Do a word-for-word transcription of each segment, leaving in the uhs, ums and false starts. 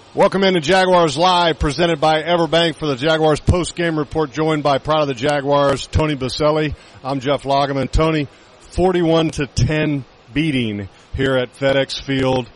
Welcome into Jaguars Live, presented by Everbank for the Jaguars post-game report, joined by Pride of the Jaguars, Tony Baselli. I'm Jeff Lageman. Tony, forty-one to ten beating here at FedEx Field.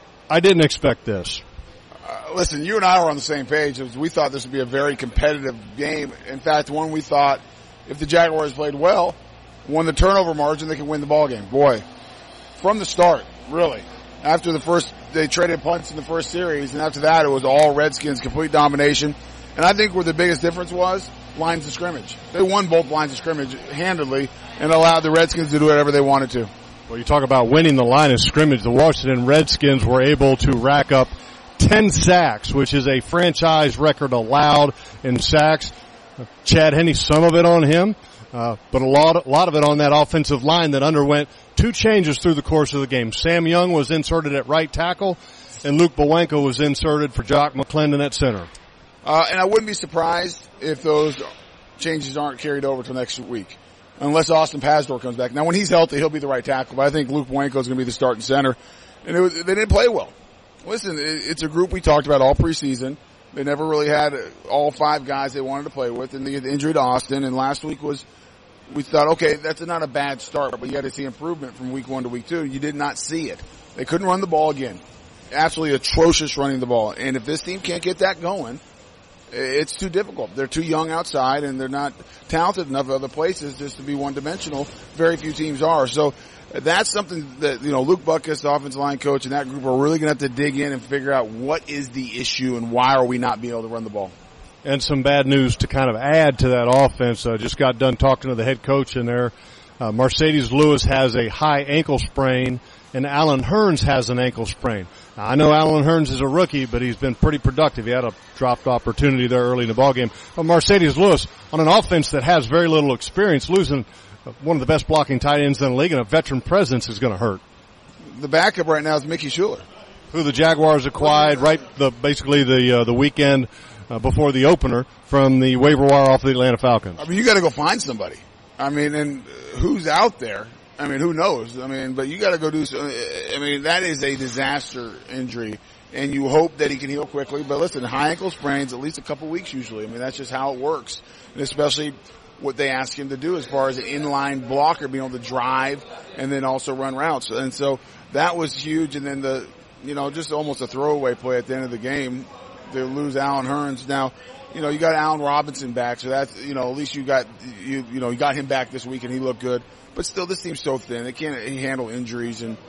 I didn't expect this. Uh, listen, you and I were on the same page. We thought this would be a very competitive game. In fact, one we thought if the Jaguars played well, won the turnover margin, they could win the ball game. Boy, from the start, really. After the first, they traded punts in the first series, and after that, it was all Redskins, complete domination. And I think where the biggest difference was, lines of scrimmage. They won both lines of scrimmage handedly and allowed the Redskins to do whatever they wanted to. Well, you talk about winning the line of scrimmage. The Washington Redskins were able to rack up ten sacks, which is a franchise record allowed in sacks. Chad Henne, some of it on him, uh, but a lot, a lot of it on that offensive line that underwent two changes through the course of the game. Sam Young was inserted at right tackle, and Luke Bowanko was inserted for Jock McClendon at center. Uh, and I wouldn't be surprised if those changes aren't carried over to next week, unless Austin Pazdur comes back. Now, when he's healthy, he'll be the right tackle, but I think Luke Bowanko is going to be the starting center. And it was, they didn't play well. Listen, it's a group we talked about all preseason. They never really had all five guys they wanted to play with, and they had the injury to Austin, and last week was, we thought, okay, that's not a bad start, but you got to see improvement from week one to week two. You did not see it. They couldn't run the ball again. Absolutely atrocious running the ball. And if this team can't get that going, it's too difficult. They're too young outside, and they're not talented enough other places just to be one-dimensional. Very few teams are. So that's something that, you know, Luke Butkus, the offensive line coach, and that group are really going to have to dig in and figure out what is the issue and why are we not being able to run the ball. And some bad news to kind of add to that offense. I uh, just got done talking to the head coach in there. Uh, Mercedes Lewis has a high ankle sprain, and Alan Hearns has an ankle sprain. Now, I know Alan Hearns is a rookie, but he's been pretty productive. He had a dropped opportunity there early in the ballgame. But Mercedes Lewis, on an offense that has very little experience, losing one of the best blocking tight ends in the league, and a veteran presence is going to hurt. The backup right now is Mickey Schuler, who the Jaguars acquired right the basically the uh, the weekend Uh, before the opener from the waiver wire off the Atlanta Falcons. I mean, you got to go find somebody. I mean, and who's out there? I mean, who knows? I mean, but you got to go do some. I mean, that is a disaster injury, and you hope that he can heal quickly. But listen, high ankle sprains at least a couple weeks usually. I mean, that's just how it works, and especially what they ask him to do as far as an inline blocker, being able to drive and then also run routes. And so that was huge. And then the, you know, just almost a throwaway play at the end of the game. They lose Alan Hearns. Now, you know, you got Allen Robinson back, so that's, you know, at least you got, you, you know, you got him back this week and he looked good. But still, this team's so thin. They can't handle injuries and,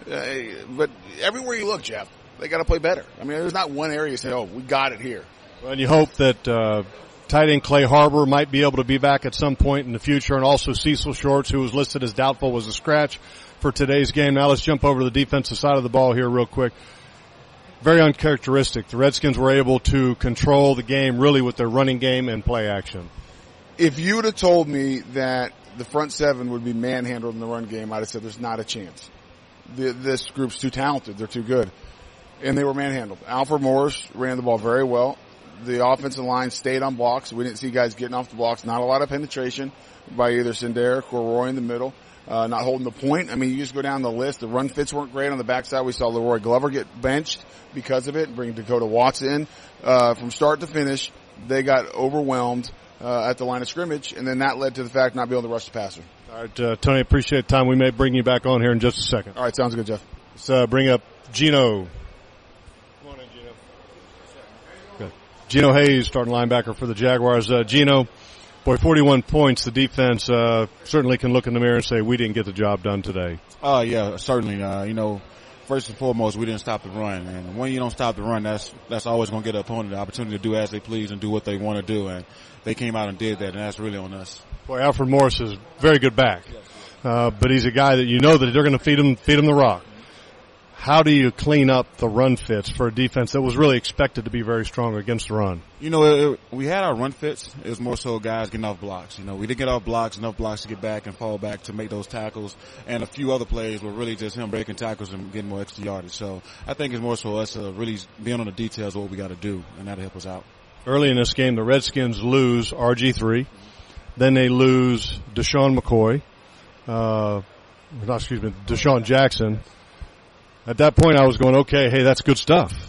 uh, but everywhere you look, Jeff, they got to play better. I mean, there's not one area you say, oh, we got it here. Well, and you hope that, uh, tight end Clay Harbor might be able to be back at some point in the future, and also Cecil Shorts, who was listed as doubtful, was a scratch for today's game. Now let's jump over to the defensive side of the ball here real quick. Very uncharacteristic. The Redskins were able to control the game really with their running game and play action. If you would have told me that the front seven would be manhandled in the run game, I'd have said there's not a chance. The, this group's too talented. They're too good. And they were manhandled. Alfred Morris ran the ball very well. The offensive line stayed on blocks. We didn't see guys getting off the blocks. Not a lot of penetration by either Senderic or Roy in the middle. Uh, not holding the point. I mean, you just go down the list. The run fits weren't great on the backside. We saw Leroy Glover get benched because of it, bring Dakota Watts in. Uh, from start to finish, they got overwhelmed uh, at the line of scrimmage, and then that led to the fact not being able to rush the passer. All right, uh, Tony, appreciate the time. We may bring you back on here in just a second. All right, sounds good, Jeff. Let's uh, bring up Gino. Come on in, Gino. Good. Gino Hayes, starting linebacker for the Jaguars. Uh, Gino, boy, forty-one points. The defense uh, certainly can look in the mirror and say, we didn't get the job done today. Oh, uh, yeah, certainly. Uh, you know, first and foremost, we didn't stop the run. And when you don't stop the run, that's that's always going to get the opponent the opportunity to do as they please and do what they want to do. And they came out and did that, and that's really on us. Boy, Alfred Morris is very good back. Uh, but he's a guy that you know that they're going to feed him, feed him the rock. How do you clean up the run fits for a defense that was really expected to be very strong against the run? You know, it, it, we had our run fits. It was more so guys getting off blocks. You know, we did get off blocks, enough blocks to get back and fall back to make those tackles. And a few other plays were really just him breaking tackles and getting more extra yardage. So I think it's more so us uh, really being on the details of what we got to do, and that'll help us out. Early in this game, the Redskins lose R G three. Then they lose Deshaun McCoy. Uh, excuse me, Deshaun Jackson. At that point, I was going, okay, hey, that's good stuff.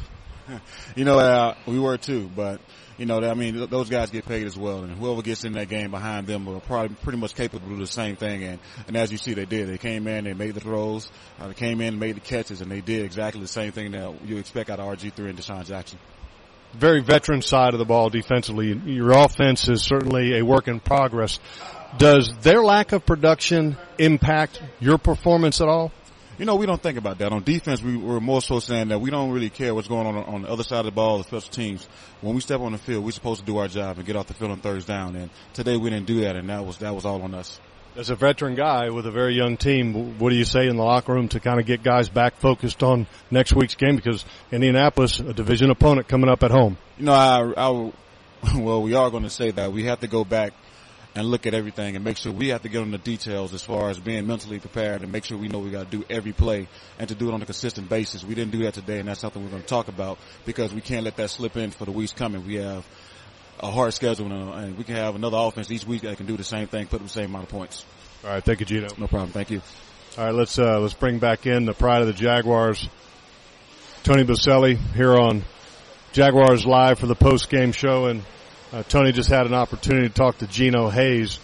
You know, uh, we were too, but you know, I mean, th- those guys get paid as well, and whoever gets in that game behind them are probably pretty much capable to do the same thing. And, and as you see, they did. They came in, they made the throws, uh, they came in, and made the catches, and they did exactly the same thing that you expect out of R G three and Deshaun Jackson. Very veteran side of the ball defensively. Your offense is certainly a work in progress. Does their lack of production impact your performance at all? You know, we don't think about that. On defense, we, we're more so saying that we don't really care what's going on on the other side of the ball, the special teams. When we step on the field, we're supposed to do our job and get off the field on third down. And today we didn't do that, and that was that was all on us. As a veteran guy with a very young team, what do you say in the locker room to kind of get guys back focused on next week's game? Because Indianapolis, a division opponent coming up at home. You know, I, I well, we are going to say that we have to go back and look at everything and make sure we have to get on the details as far as being mentally prepared and make sure we know we got to do every play and to do it on a consistent basis. We didn't do that today, and that's something we're going to talk about because we can't let that slip in for the weeks coming. We have a hard schedule, and we can have another offense each week that can do the same thing, put up the same amount of points. All right, thank you, Gino. No problem. Thank you. All right, let's uh, let's bring back in the pride of the Jaguars, Tony Boselli, here on Jaguars Live for the post-game show, and Uh, Tony just had an opportunity to talk to Gino Hayes.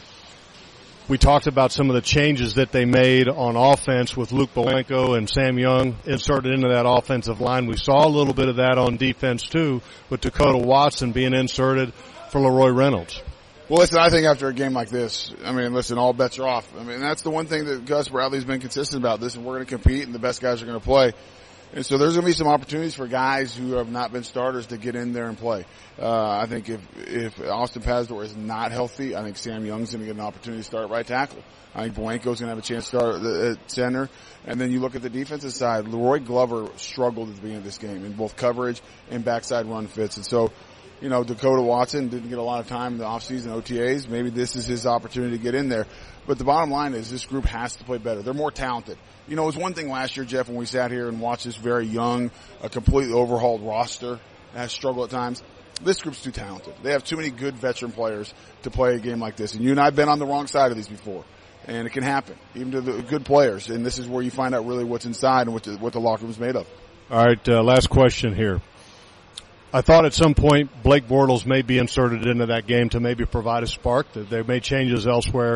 We talked about some of the changes that they made on offense with Luke Bowenko and Sam Young inserted into that offensive line. We saw a little bit of that on defense too, with Dakota Watson being inserted for Leroy Reynolds. Well, listen, I think after a game like this, I mean, listen, all bets are off. I mean, that's the one thing that Gus Bradley's been consistent about. This, and we're going to compete, and the best guys are going to play. And so there's going to be some opportunities for guys who have not been starters to get in there and play. Uh, I think if, if Austin Pazdur is not healthy, I think Sam Young's going to get an opportunity to start at right tackle. I think Bowenko's going to have a chance to start at, the, at center. And then you look at the defensive side, Leroy Glover struggled at the beginning of this game in both coverage and backside run fits. And so, you know, Dakota Watson didn't get a lot of time in the offseason O T As. Maybe this is his opportunity to get in there. But the bottom line is this group has to play better. They're more talented. You know, it was one thing last year, Jeff, when we sat here and watched this very young, a completely overhauled roster that has struggled at times. This group's too talented. They have too many good veteran players to play a game like this. And you and I have been on the wrong side of these before. And it can happen, even to the good players. And this is where you find out really what's inside and what the, what the locker room is made of. All right, uh, last question here. I thought at some point Blake Bortles may be inserted into that game to maybe provide a spark. They made changes elsewhere.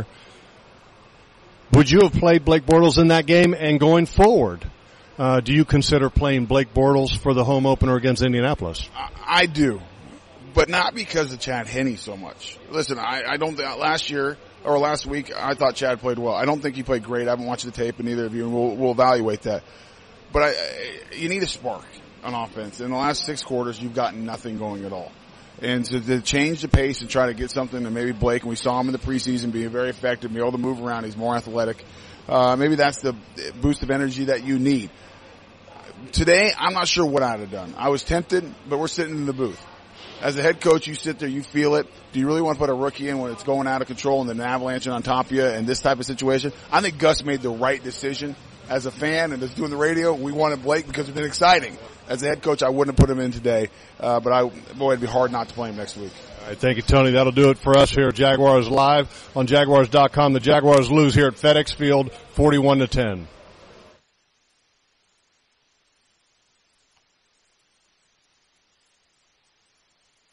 Would you have played Blake Bortles in that game? And going forward, uh, do you consider playing Blake Bortles for the home opener against Indianapolis? I, I do, but not because of Chad Henne so much. Listen, I, I don't think last year or last week I thought Chad played well. I don't think he played great. I haven't watched the tape, and neither of you, and we'll, we'll evaluate that. But I, I, you need a spark on offense. In the last six quarters, you've got nothing going at all. And to, to change the pace and try to get something, and maybe Blake, and we saw him in the preseason being very effective, be able to move around, he's more athletic. Uh, maybe that's the boost of energy that you need. Today, I'm not sure what I'd have done. I was tempted, but we're sitting in the booth. As a head coach, you sit there, you feel it. Do you really want to put a rookie in when it's going out of control and then avalanching on top of you in this type of situation? I think Gus made the right decision. As a fan and just doing the radio, we wanted Blake because it's been exciting. As a head coach, I wouldn't have put him in today, uh, but I, boy, it'd be hard not to play him next week. All right, thank you, Tony. That'll do it for us here at Jaguars Live on Jaguars dot com. The Jaguars lose here at FedEx Field, forty-one to ten.